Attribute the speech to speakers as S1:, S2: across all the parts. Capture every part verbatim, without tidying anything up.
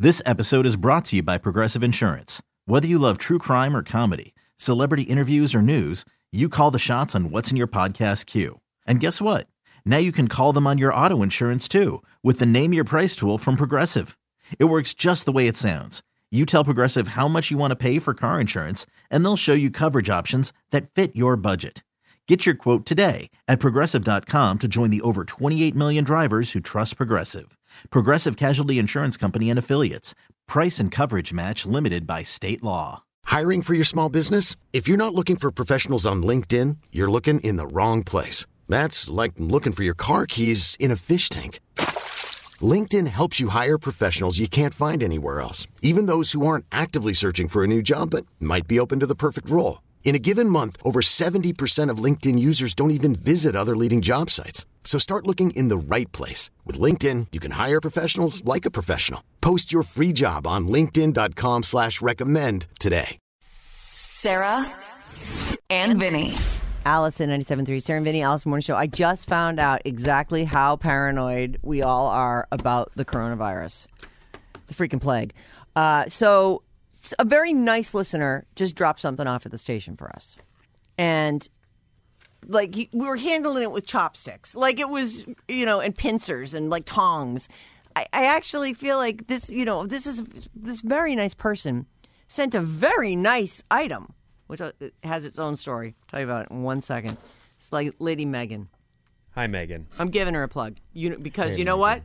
S1: This episode is brought to you by Progressive Insurance. Whether you love true crime or comedy, celebrity interviews or news, you call the shots on what's in your podcast queue. And guess what? Now you can call them on your auto insurance too with the Name Your Price tool from Progressive. It works just the way it sounds. You tell Progressive how much you want to pay for car insurance, and they'll show you coverage options that fit your budget. Get your quote today at Progressive dot com to join the over twenty-eight million drivers who trust Progressive. Progressive Casualty Insurance Company and Affiliates. Price and coverage match limited by state law.
S2: Hiring for your small business? If you're not looking for professionals on LinkedIn, you're looking in the wrong place. That's like looking for your car keys in a fish tank. LinkedIn helps you hire professionals you can't find anywhere else, even those who aren't actively searching for a new job but might be open to the perfect role. In a given month, over seventy percent of LinkedIn users don't even visit other leading job sites. So start looking in the right place. With LinkedIn, you can hire professionals like a professional. Post your free job on linkedin dot com slash recommend today.
S3: Sarah and Vinny.
S4: Allison, ninety-seven point three, Sarah and Vinny, Allison Morning Show. I just found out exactly how paranoid we all are about the coronavirus. The freaking plague. Uh, so... A very nice listener just dropped something off at the station for us. And, like, we were handling it with chopsticks. Like, it was, you know, and pincers and, like, tongs. I, I actually feel like this, you know, this is, this very nice person sent a very nice item, which has its own story. I'll tell you about it in one second. It's like Lady Megan.
S5: Hi, Megan.
S4: I'm giving her a plug. You, because
S5: hey,
S4: you know
S5: Megan.
S4: what?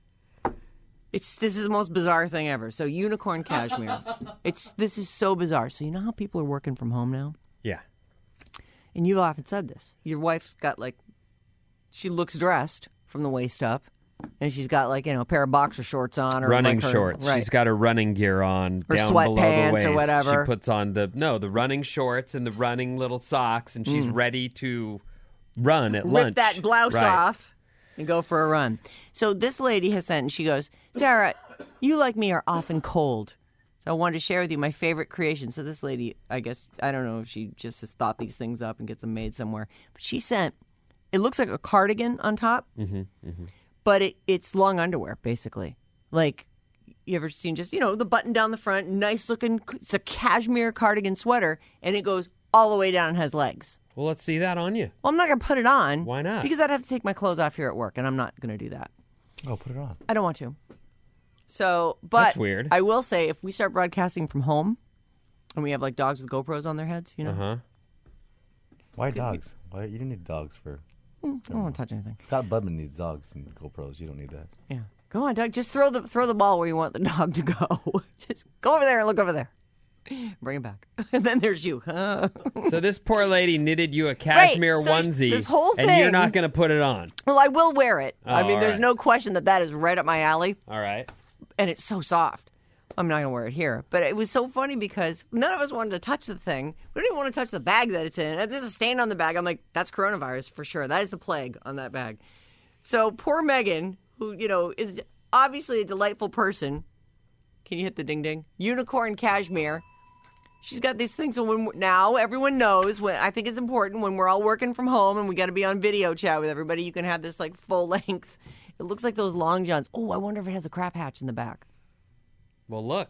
S4: It's this is the most bizarre thing ever. So unicorn cashmere. It's this is so bizarre. So you know how people are working from home now?
S5: Yeah.
S4: And you've often said this. Your wife's got like she looks dressed from the waist up, and she's got like, you know, a pair of boxer shorts on or
S5: running
S4: like her,
S5: shorts.
S4: Right.
S5: She's got her running gear on
S4: or
S5: down below the
S4: sweatpants
S5: waist.
S4: or whatever.
S5: She puts on the no, the running shorts and the running little socks, and she's mm. ready to run at
S4: Rip
S5: lunch.
S4: Rip that blouse
S5: right.
S4: off. And go for a run. So this lady has sent, and she goes, Sarah, you like me are often cold. So I wanted to share with you my favorite creation. So this lady, I guess, I don't know if she just has thought these things up and gets them made somewhere. But she sent, it looks like a cardigan on top,
S5: mm-hmm, mm-hmm.
S4: but it, it's long underwear, basically. Like, you ever seen just, you know, the button down the front, nice looking, it's a cashmere cardigan sweater, and it goes all the way down and has legs.
S5: Well, let's see that on you.
S4: Well, I'm not going to put it on.
S5: Why not?
S4: Because I'd have to take my clothes off here at work, and I'm not going to do that.
S6: Oh, put it on.
S4: I don't want to. So, but
S5: That's weird.
S4: I will say, if we start broadcasting from home, and we have like dogs with GoPros on their heads, you know?
S5: Uh-huh.
S6: Why dogs? Why you don't need dogs for?
S4: Mm, I don't want to touch anything.
S6: Scott Budman needs dogs and GoPros. You don't need that.
S4: Yeah. Go on, Doug. Just throw the throw the ball where you want the dog to go. Just go over there and look over there. Bring it back. And then there's you.
S5: So this poor lady knitted you a cashmere
S4: right, so
S5: onesie,
S4: this whole thing,
S5: and you're not going to put it on.
S4: Well, I will wear it.
S5: Oh,
S4: I mean, there's
S5: right.
S4: no question that that is right up my alley.
S5: All right.
S4: And it's so soft. I'm not going to wear it here. But it was so funny because none of us wanted to touch the thing. We didn't even want to touch the bag that it's in. There's a stain on the bag. I'm like, that's coronavirus for sure. That is the plague on that bag. So poor Megan, who, you know, is obviously a delightful person. Can you hit the ding ding? Unicorn cashmere. She's got these things. So when now everyone knows. When I think it's important when we're all working from home and we got to be on video chat with everybody. You can have this like full length. It looks like those long johns. Oh, I wonder if it has a crap hatch in the back.
S5: Well, look.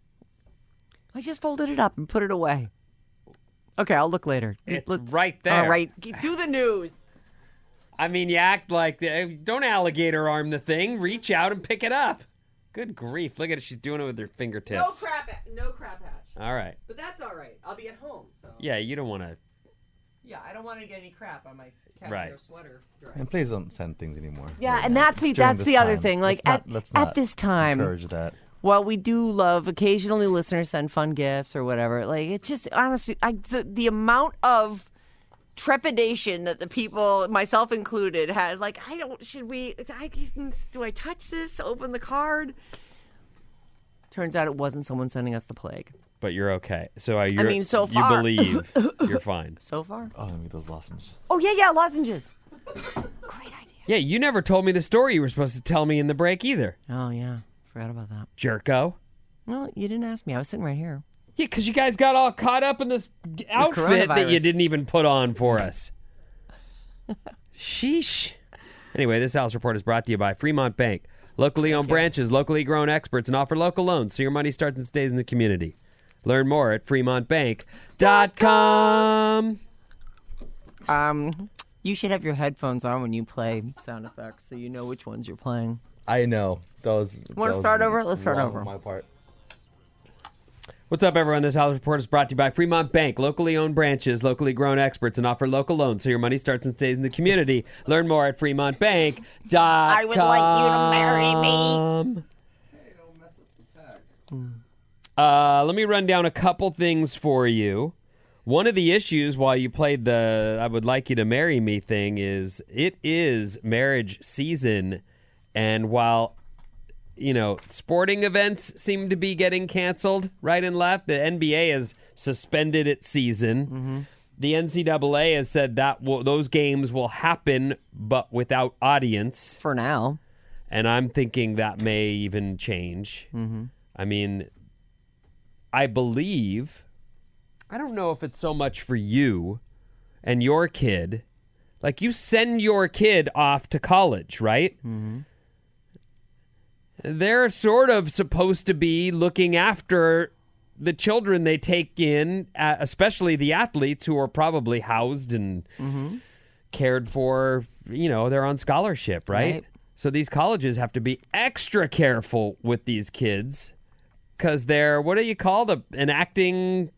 S4: I just folded it up and put it away. Okay, I'll look later.
S5: It's
S4: Let's,
S5: right there.
S4: All right, do the news.
S5: I mean, you act like don't alligator arm the thing. Reach out and pick it up. Good grief! Look at it. She's doing it with her fingertips.
S4: No crap. No crap hatch.
S5: All right.
S4: But that's all right. I'll be at home. So.
S5: Yeah, you don't want to.
S4: Yeah, I don't want to get any crap on my cashmere
S5: right.
S4: sweater dress.
S6: And please don't send things anymore.
S4: Yeah,
S6: right
S4: and
S6: now.
S4: that's the
S6: During
S4: that's the other
S6: time.
S4: thing. Like
S6: let's
S4: at
S6: not, let's
S4: at
S6: not
S4: this time,
S6: encourage that.
S4: Well, we do love occasionally listeners send fun gifts or whatever. Like it's just honestly, I the, the amount of trepidation that the people, myself included, had. Like, I don't. Should we? I, do I touch this? Open the card? Turns out it wasn't someone sending us the plague.
S5: But you're okay. So uh, you're,
S4: I mean, so far.
S5: You believe you're fine.
S4: So far.
S6: Oh, let me those lozenges.
S4: Oh yeah, yeah, lozenges. Great idea.
S5: Yeah, you never told me the story you were supposed to tell me in the break either.
S4: Oh yeah, forgot about that.
S5: Jerko.
S4: No, you didn't ask me. I was sitting right here.
S5: Yeah, because you guys got all caught up in this outfit that you didn't even put on for us. Sheesh. Anyway, this House Report is brought to you by Fremont Bank. locally owned branches, locally grown experts, and offer local loans so your money starts and stays in the community. Learn more at fremont bank dot com.
S4: Um, you should have your headphones on when you play sound effects so you know which ones you're playing.
S6: I know. That was.
S4: Want to start over? Let's start over.
S6: On my part.
S5: What's up, everyone? This House Report is brought to you by Fremont Bank, locally owned branches, locally grown experts, and offer local loans so your money starts and stays in the community. Learn more at fremont bank dot com.
S4: I would like you to marry me.
S6: Hey, don't mess up the tag.
S5: Uh, let me run down a couple things for you. One of the issues while you played the I would like you to marry me thing is it is marriage season. And while, you know, sporting events seem to be getting canceled right and left, the N B A has suspended its season. Mm-hmm. The N C double A has said that will, those games will happen, but without audience.
S4: For now.
S5: And I'm thinking that may even change. Mm-hmm. I mean, I believe, I don't know if it's so much for you and your kid. Like, you send your kid off to college, right? Mm-hmm. They're sort of supposed to be looking after the children they take in, uh, especially the athletes who are probably housed and mm-hmm. cared for. You know, they're on scholarship, right? right? So these colleges have to be extra careful with these kids because they're, what do you call the an acting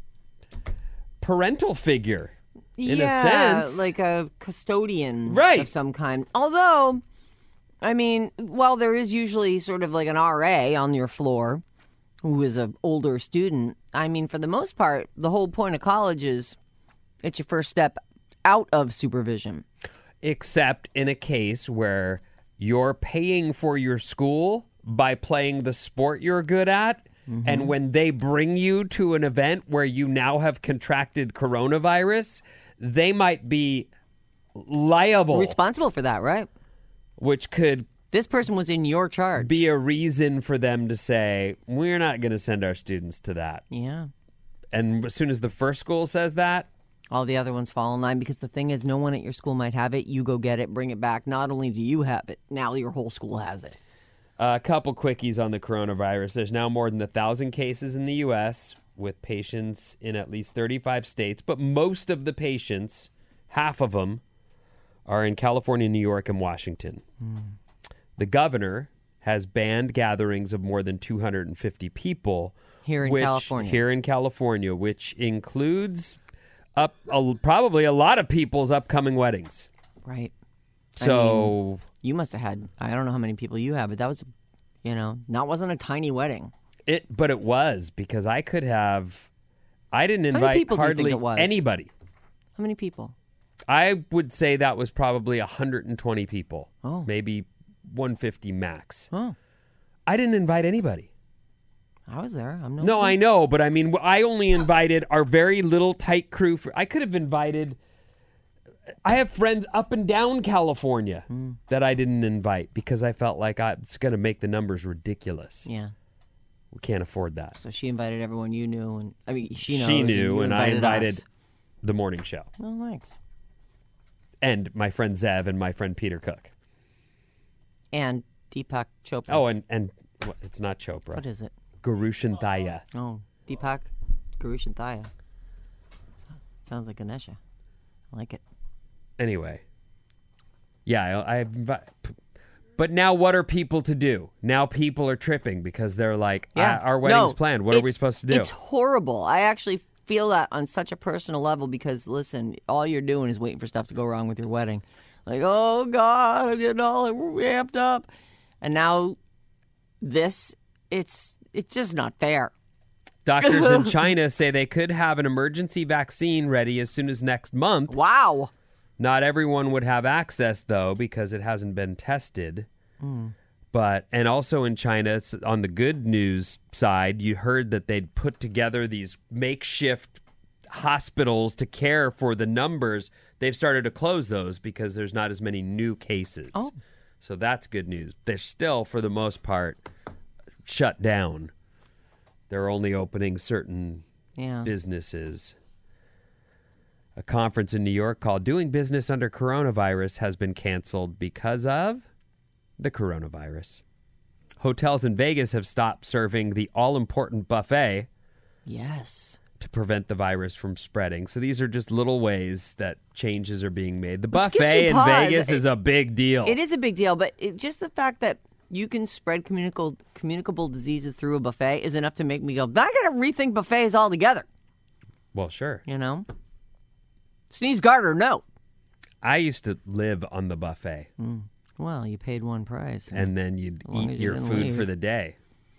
S5: parental figure? In
S4: yeah,
S5: a sense.
S4: like a custodian
S5: right.
S4: of some kind. Although, I mean, while there is usually sort of like an R A on your floor who is an older student, I mean, for the most part, the whole point of college is it's your first step out of supervision.
S5: Except in a case where you're paying for your school by playing the sport you're good at, mm-hmm. and when they bring you to an event where you now have contracted coronavirus, they might be liable.
S4: Responsible for that, right?
S5: Which could...
S4: This person was in your charge.
S5: Be a reason for them to say, we're not going to send our students to that.
S4: Yeah.
S5: And as soon as the first school says that...
S4: all the other ones fall in line, because the thing is, no one at your school might have it. You go get it, bring it back. Not only do you have it, now your whole school has it.
S5: A couple quickies on the coronavirus. There's now more than one thousand cases in the U S with patients in at least thirty-five states, but most of the patients, half of them, are in California, New York, and Washington. Mm. The governor has banned gatherings of more than two hundred fifty people.
S4: Here in
S5: which,
S4: California.
S5: Here in California, which includes up a, probably a lot of people's upcoming weddings.
S4: Right.
S5: So...
S4: I mean, you must have had, I don't know how many people you have, but that was, you know, that wasn't a tiny wedding.
S5: It, But it was, because I could have, I didn't
S4: How many
S5: invite
S4: people do you
S5: hardly
S4: think it was?
S5: anybody.
S4: How many people?
S5: I would say that was probably one hundred twenty people.
S4: Oh.
S5: Maybe one hundred fifty max.
S4: Oh.
S5: I didn't invite anybody.
S4: I was there. I'm no.
S5: No, I know, but I mean, I only invited our very little tight crew. For, I could have invited. I have friends up and down California mm. that I didn't invite because I felt like I, it's going to make the numbers ridiculous.
S4: Yeah,
S5: we can't afford that.
S4: So she invited everyone you knew, and I mean, she knows.
S5: She knew, and,
S4: and
S5: I invited
S4: us.
S5: the morning show.
S4: Oh, thanks.
S5: And my friend Zev and my friend Peter Cook.
S4: And Deepak Chopra.
S5: Oh, and and well, it's not Chopra.
S4: What is it?
S5: Garushan Thaya.
S4: Oh, Deepak Garushan Thaya. Sounds like Ganesha. I like it.
S5: Anyway. Yeah, I, I but now what are people to do? Now people are tripping because they're like,
S4: yeah.
S5: our wedding's
S4: no,
S5: planned. What are we supposed to do?
S4: It's horrible. I actually feel that on such a personal level because, listen, all you're doing is waiting for stuff to go wrong with your wedding. Like, oh, God, I'm getting all amped up. And now this, it's it's just not fair.
S5: Doctors in China say they could have an emergency vaccine ready as soon as next month.
S4: Wow.
S5: Not everyone would have access, though, because it hasn't been tested. Mm. But, and also in China, it's on the good news side, you heard that they'd put together these makeshift hospitals to care for the numbers. They've started to close those because there's not as many new cases.
S4: Oh.
S5: So that's good news. They're still, for the most part, shut down. They're only opening certain
S4: yeah.
S5: businesses. A conference in New York called Doing Business Under Coronavirus has been canceled because of the coronavirus. Hotels in Vegas have stopped serving the all-important buffet
S4: Yes.
S5: to prevent the virus from spreading. So these are just little ways that changes are being made. The
S4: Which gives
S5: buffet
S4: you
S5: in
S4: pause.
S5: Vegas is a big deal.
S4: It is a big deal, but it, just the fact that you can spread communicable communicable diseases through a buffet is enough to make me go, I got to rethink buffets altogether.
S5: Well, sure.
S4: You know? Sneeze Garter, no.
S5: I used to live on the buffet,
S4: Well, you paid one price.
S5: and then you'd
S4: As long
S5: eat
S4: as you
S5: your
S4: didn't
S5: food
S4: leave.
S5: for the day.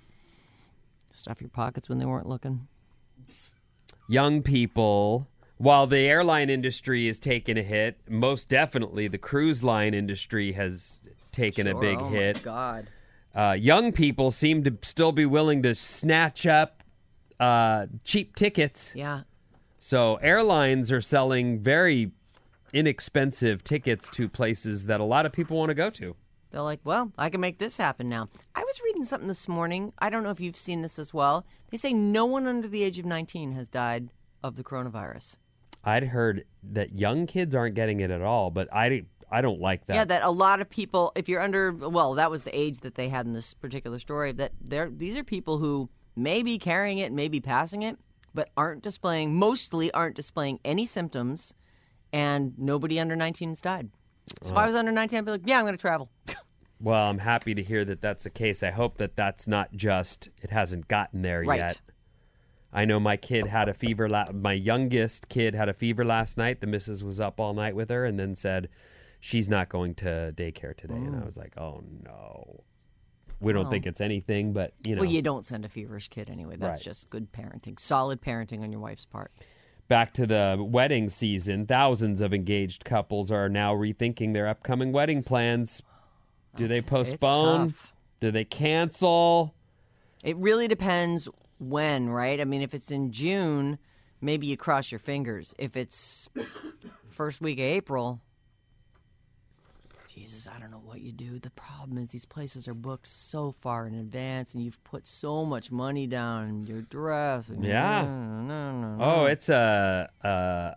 S4: Stuff your pockets when they weren't looking.
S5: Young people, while the airline industry is taking a hit, most definitely the cruise line industry has taken a
S4: Sure,
S5: big
S4: oh
S5: hit.
S4: My God.
S5: Uh, young people seem to still be willing to snatch up uh, cheap tickets.
S4: Yeah.
S5: So airlines are selling very inexpensive tickets to places that a lot of people want to go to.
S4: They're like, well, I can make this happen now. I was reading something this morning. I don't know if you've seen this as well. They say no one under the age of nineteen has died of the coronavirus.
S5: I'd heard that young kids aren't getting it at all, but I, I don't like that.
S4: Yeah, that a lot of people, if you're under, well, that was the age that they had in this particular story, that they're, these are people who may be carrying it, may be passing it, but aren't displaying, mostly aren't displaying any symptoms, and nobody under nineteen has died. So if I was under nineteen, I'd be like, yeah, I'm going to travel.
S5: Well, I'm happy to hear that that's the case. I hope that that's not just, it hasn't gotten there
S4: Right.
S5: yet. I know my kid had a fever, la- my youngest kid had a fever last night. The missus was up all night with her and then said, she's not going to daycare today. And I was like, oh, no. We don't
S4: Well-
S5: think it's anything, but, you know.
S4: Well, you don't send a feverish kid anyway. That's
S5: Right.
S4: just good parenting. Solid parenting on your wife's part.
S5: Back to the wedding season, thousands of engaged couples are now rethinking their upcoming wedding plans. Do they postpone?
S4: tough.
S5: Do they cancel?
S4: It really depends when, right? I mean, if it's in June, maybe you cross your fingers. If it's first week of April, Jesus, I don't know what you do. The problem is these places are booked so far in advance, and you've put so much money down in your dress. And
S5: Yeah.
S4: No, no, no, no.
S5: Oh, it's a. Uh,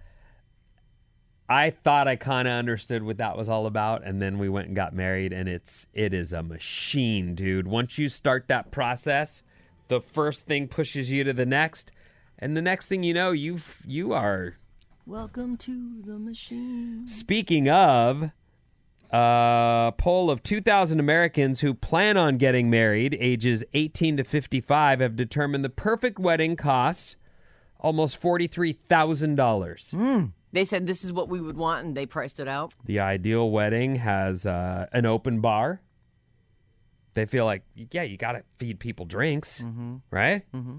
S5: I thought I kind of understood what that was all about, and then we went and got married, and it's it is a machine, dude. Once you start that process, the first thing pushes you to the next, and the next thing you know, you've you are.
S4: Welcome to the machine.
S5: Speaking of, a poll of two thousand Americans who plan on getting married, ages eighteen to fifty-five, have determined the perfect wedding costs almost forty-three thousand dollars.
S4: They said this is what we would want, and they priced it out.
S5: The ideal wedding has uh, an open bar. They feel like, yeah, you got to feed people drinks, right?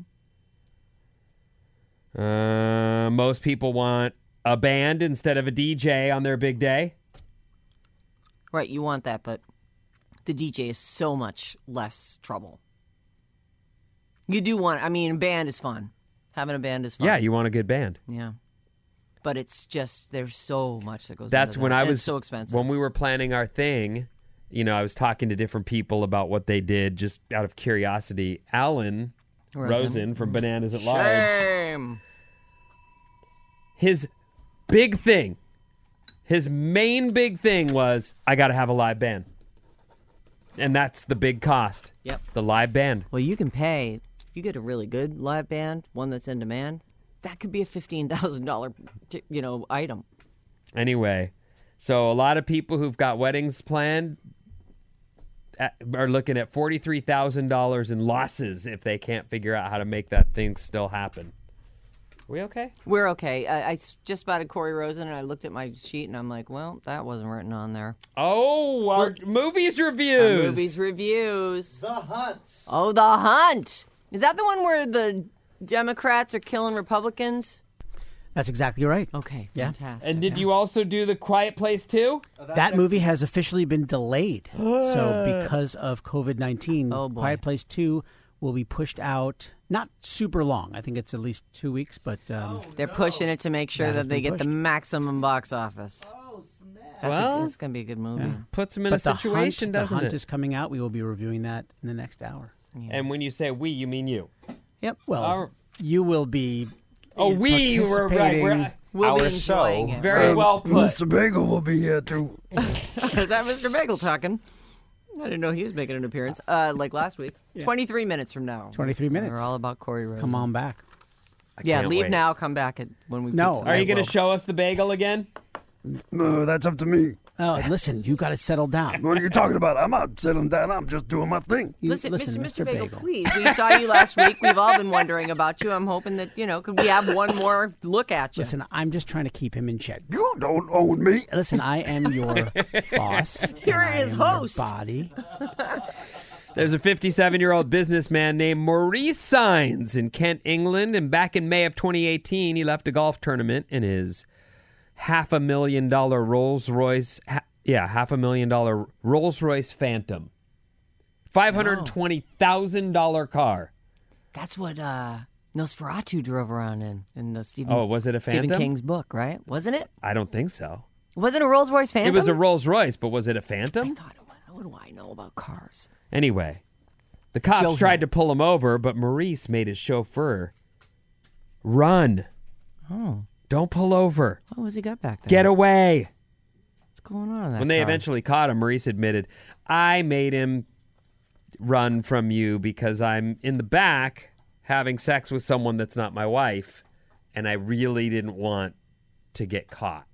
S5: Mm-hmm. Uh, most people want a band instead of a D J on their big day.
S4: Right, you want that, but the D J is so much less trouble. You do want, I mean, a band is fun. Having a band is fun.
S5: Yeah, you want a good band.
S4: Yeah. But it's just, there's so much that goes
S5: That's
S4: into
S5: when
S4: that.
S5: I
S4: And
S5: was
S4: it's so expensive.
S5: When we were planning our thing, you know, I was talking to different people about what they did just out of curiosity. Alan
S4: Rosen.
S5: Rosen from Bananas at Large,
S4: Shame.
S5: his big thing, his main big thing was, I got to have a live band. And that's the big cost.
S4: Yep.
S5: The live band.
S4: Well, you can pay, if you get a really good live band, one that's in demand, that could be a fifteen thousand dollars, you know, item.
S5: Anyway, so a lot of people who've got weddings planned at, are looking at forty-three thousand dollars in losses if they can't figure out how to make that thing still happen. Are we okay?
S4: We're okay. I, I s- just spotted Corey Rosen, and I looked at my sheet, and I'm like, well, that wasn't written on there.
S5: Oh, our movies
S4: Our
S5: reviews.
S4: movies reviews.
S6: The Hunt.
S4: Oh, The Hunt. Is that the one where the Democrats are killing Republicans?
S7: That's exactly right.
S4: Okay,
S7: Yeah.
S4: fantastic.
S5: And did you also do The Quiet Place too?
S7: That movie has officially been delayed. So because of COVID nineteen,
S4: Oh, boy.
S7: Quiet Place two will be pushed out, not super long. I think it's at least two weeks, but um,
S4: They're pushing it to make sure
S7: That
S4: that,
S7: has
S4: they
S7: been
S4: get the
S7: pushed.
S4: maximum box office.
S6: Oh, snap.
S4: That's
S5: Well-
S4: a, it's going to be a good movie.
S5: Puts them in
S7: but
S5: a
S7: the
S5: situation,
S7: Hunt,
S5: doesn't
S7: the Hunt
S5: it?
S7: is coming out. We will be reviewing that in the next hour.
S5: And when you say we, you mean you.
S4: Yep.
S7: Well,
S5: Our-
S7: you will be.
S5: Oh,
S7: in
S5: we were right. We're,
S7: participating-
S4: We'll be
S6: Our
S4: enjoying
S6: show.
S4: it.
S5: very well put.
S6: Bagel will be here too.
S4: Is that Mister Bagel talking? I didn't know he was making an appearance, uh, like last week.
S7: Yeah.
S4: twenty-three minutes from now.
S7: twenty-three minutes.
S4: We're all about Corey Rosen.
S7: Come on back.
S4: Yeah,
S5: can't
S4: leave
S5: wait.
S4: now, come back at, when we
S7: No.
S4: peak.
S5: Are
S7: I
S5: you going
S7: will.
S5: to show us the bagel again?
S8: No, that's up to me.
S7: Oh, listen, you got to settle down.
S8: What are you talking about? I'm not settling down. I'm just doing my thing.
S7: You-
S4: Listen, Mister Mister Bagel,
S7: Bagel.
S4: please. We saw you last week. We've all been wondering about you. I'm hoping that, you know, could we have one more look at you?
S7: Listen, I'm just trying to keep him in check.
S8: You don't own me.
S7: Listen, I am your boss.
S4: You're
S7: and I
S4: his
S7: am your
S4: host.
S7: Body.
S5: There's a fifty-seven-year-old businessman named Maurice Signs in Kent, England, and back in May of twenty eighteen, he left a golf tournament in his half a million dollar Rolls Royce, ha- yeah, half a million dollar Rolls Royce Phantom, five hundred twenty thousand dollar car.
S4: That's what uh, Nosferatu drove around in, in the Stephen,
S5: Oh, was it a
S4: Stephen
S5: Phantom?
S4: King's book, right? Wasn't it?
S5: I don't think so.
S4: Was it a Rolls Royce Phantom?
S5: It was a Rolls Royce, but was it a
S4: I
S5: Phantom?
S4: thought it was. What do I know about cars?
S5: Anyway, the cops
S4: Joe
S5: tried
S4: Hill.
S5: to pull him over, but Maurice made his chauffeur run.
S4: Oh,
S5: Don't pull over.
S4: what was he got back there?
S5: Get away.
S4: What's going on in that
S5: When they
S4: car?
S5: eventually caught him, Maurice admitted, I made him run from you because I'm in the back having sex with someone that's not my wife, and I really didn't want to get caught.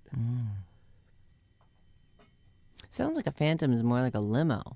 S4: Sounds like a Phantom is more like a limo.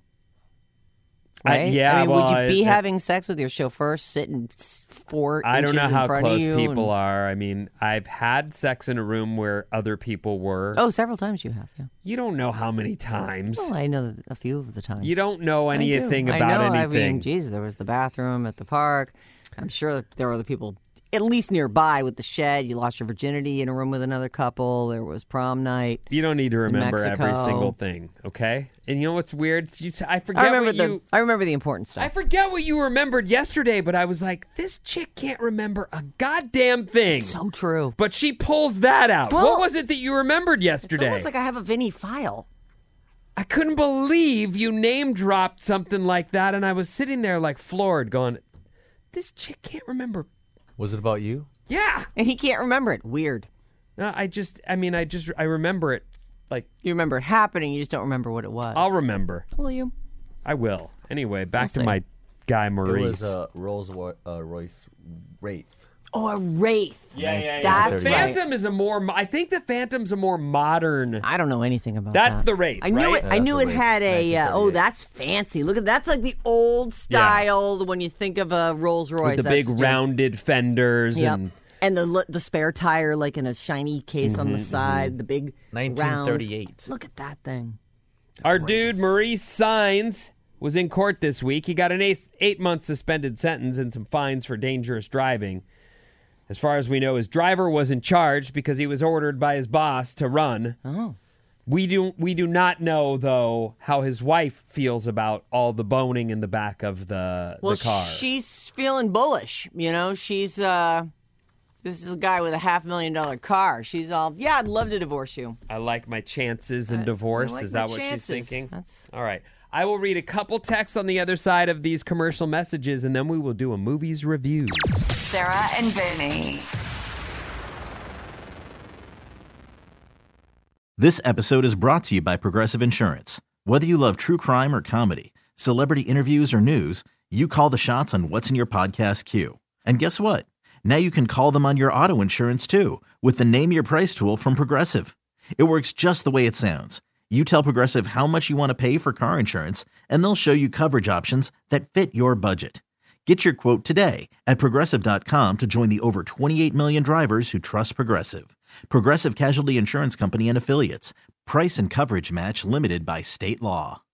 S5: I-
S4: Right?
S5: yeah,
S4: I mean,
S5: well,
S4: would you be
S5: it-
S4: having sex with your chauffeur sitting s- four
S5: I don't
S4: inches
S5: know how
S4: in front
S5: close
S4: of you?
S5: people
S4: and-
S5: are. I mean, I've had sex in a room where other people were.
S4: Oh, several times you have, yeah.
S5: You don't know how many times.
S4: Well, I know that a few of the times.
S5: You don't know
S4: I do.
S5: anything
S4: I
S5: about
S4: know,
S5: anything.
S4: I mean, geez, there was the bathroom at the park. I'm sure that there were other people at least nearby with the shed. You lost your virginity in a room with another couple. There was prom night.
S5: You don't need to remember every
S4: Mexico.
S5: single thing, okay? And you know what's weird? You, I forget
S4: I remember
S5: what
S4: the
S5: you.
S4: I remember the important stuff.
S5: I forget what you remembered yesterday, but I was like, this chick can't remember a goddamn thing.
S4: So true.
S5: But she pulls that out.
S4: Well,
S5: what was it that you remembered
S4: It's
S5: yesterday?
S4: almost like I have a Vinny file.
S5: I couldn't believe you name dropped something like that, and I was sitting there like floored, going, "This chick can't remember."
S6: Was it about you?
S5: Yeah.
S4: And he can't remember it. Weird.
S5: No, I just, I mean, I just, I remember it. Like,
S4: You remember it happening, you just don't remember what it was.
S5: I'll remember.
S4: Will you?
S5: I will. Anyway, back
S4: We'll
S5: to
S4: see.
S5: my guy Maurice.
S6: It was a Rolls Roy- uh, Royce Wraith.
S4: Oh, a Wraith.
S5: yeah, yeah, yeah.
S4: That's
S5: the
S4: right.
S5: Phantom is a more. mo- I think the Phantom's a more modern.
S4: I don't know anything about
S5: That's
S4: that.
S5: the Wraith,
S4: I knew
S5: right?
S4: it.
S6: Yeah,
S4: I
S6: that's
S4: knew
S6: the
S4: it
S6: Wraith,
S4: had a. Uh,
S6: nineteen
S4: oh,
S6: thirty-eight.
S4: that's fancy. Look at that's like the old style. When you think of a Rolls Royce,
S5: with the
S4: that's
S5: big
S4: just-
S5: rounded fenders
S4: Yep.
S5: and
S4: And the li- the spare tire, like in a shiny case on the side. The big
S6: nineteen thirty-eight.
S4: round. Look at that thing.
S5: our dude Maurice Signs was in court this week. He got an eight eight month suspended sentence and some fines for dangerous driving. As far as we know, his driver wasn't charged because he was ordered by his boss to run.
S4: Oh.
S5: We do we do not know though how his wife feels about all the boning in the back of the
S4: Well,
S5: the car.
S4: she's feeling bullish. You know, she's uh, this is a guy with a half million dollar car. She's all, yeah, I'd love to divorce you.
S5: I like my chances in
S4: I-
S5: divorce.
S4: I like
S5: Is
S4: my
S5: that what
S4: chances.
S5: she's thinking?
S4: That's-
S5: All right. I will read a couple texts on the other side of these commercial messages, and then we will do a movies review.
S3: Sarah and Vinny.
S1: This episode is brought to you by Progressive Insurance. Whether you love true crime or comedy, celebrity interviews or news, you call the shots on what's in your podcast queue. And guess what? Now you can call them on your auto insurance too with the Name Your Price tool from Progressive. It works just the way it sounds. You tell Progressive how much you want to pay for car insurance, and they'll show you coverage options that fit your budget. Get your quote today at Progressive dot com to join the over twenty-eight million drivers who trust Progressive. Progressive Casualty Insurance Company and Affiliates. Price and coverage match limited by state law.